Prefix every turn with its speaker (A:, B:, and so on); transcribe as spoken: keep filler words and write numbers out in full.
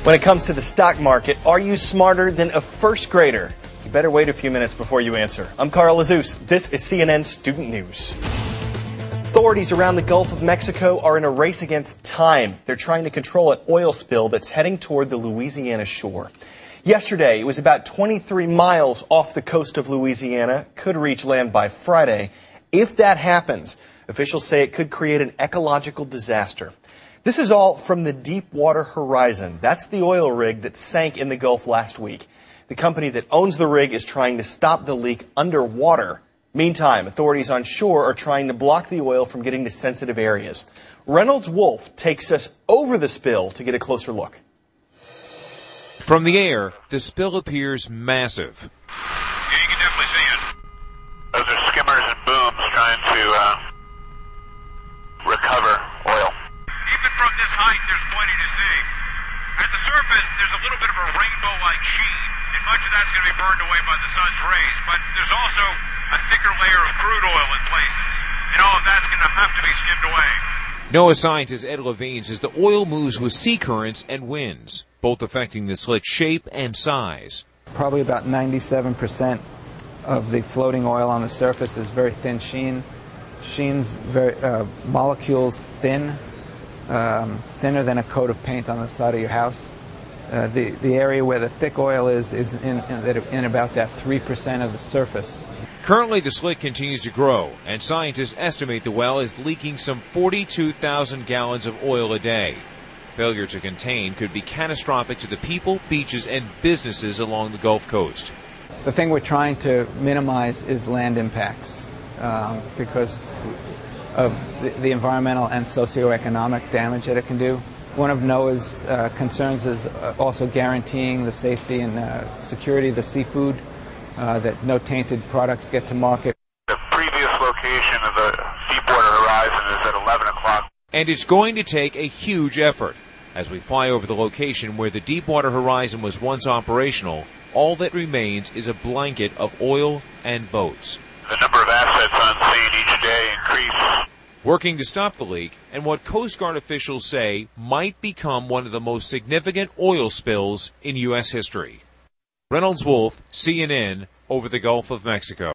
A: When it comes to the stock market, are you smarter than a first grader? You better wait a few minutes before you answer. I'm Carl Azus. This is C N N Student News. Authorities around the Gulf of Mexico are in a race against time. They're trying to control an oil spill that's heading toward the Louisiana shore. Yesterday, it was about twenty-three miles off the coast of Louisiana, could reach land by Friday. If that happens, officials say it could create an ecological disaster. This is all from the Deepwater Horizon. That's the oil rig that sank in the Gulf last week. The company that owns the rig is trying to stop the leak underwater. Meantime, authorities on shore are trying to block the oil from getting to sensitive areas. Reynolds Wolf takes us over the spill to get a closer look.
B: From the air, the spill appears massive.
C: Yeah, you can definitely see it. Those are skimmers and booms trying to uh, recover oil. Even from this height, there's plenty to see. At the surface, there's a little bit of a rainbow-like sheen, and much of that's going to be burned away by the sun's rays. But there's also a thicker layer of crude oil in places, and all of that's going to have to be skimmed away.
B: NOAA scientist Ed Levine says the oil moves with sea currents and winds, both affecting the slit's shape and size.
D: Probably about ninety-seven percent of the floating oil on the surface is very thin sheen. Sheen's very uh, molecules thin, um, thinner than a coat of paint on the side of your house. Uh, the the area where the thick oil is is in, in, in about that three percent of the surface.
B: Currently, the slit continues to grow, and scientists estimate the well is leaking some forty-two thousand gallons of oil a day. Failure to contain could be catastrophic to the people, beaches, and businesses along the Gulf Coast.
D: The thing we're trying to minimize is land impacts um, because of the, the environmental and socioeconomic damage that it can do. One of NOAA's uh, concerns is uh, also guaranteeing the safety and uh, security of the seafood, uh, that no tainted products get to market.
C: The previous location of the Deepwater Horizon is at eleven o'clock.
B: And it's going to take a huge effort. As we fly over the location where the Deepwater Horizon was once operational, all that remains is a blanket of oil and boats.
C: The number of assets on scene each day increase.
B: Working to stop the leak, and what Coast Guard officials say might become one of the most significant oil spills in U S history. Reynolds Wolf, C N N, over the Gulf of Mexico.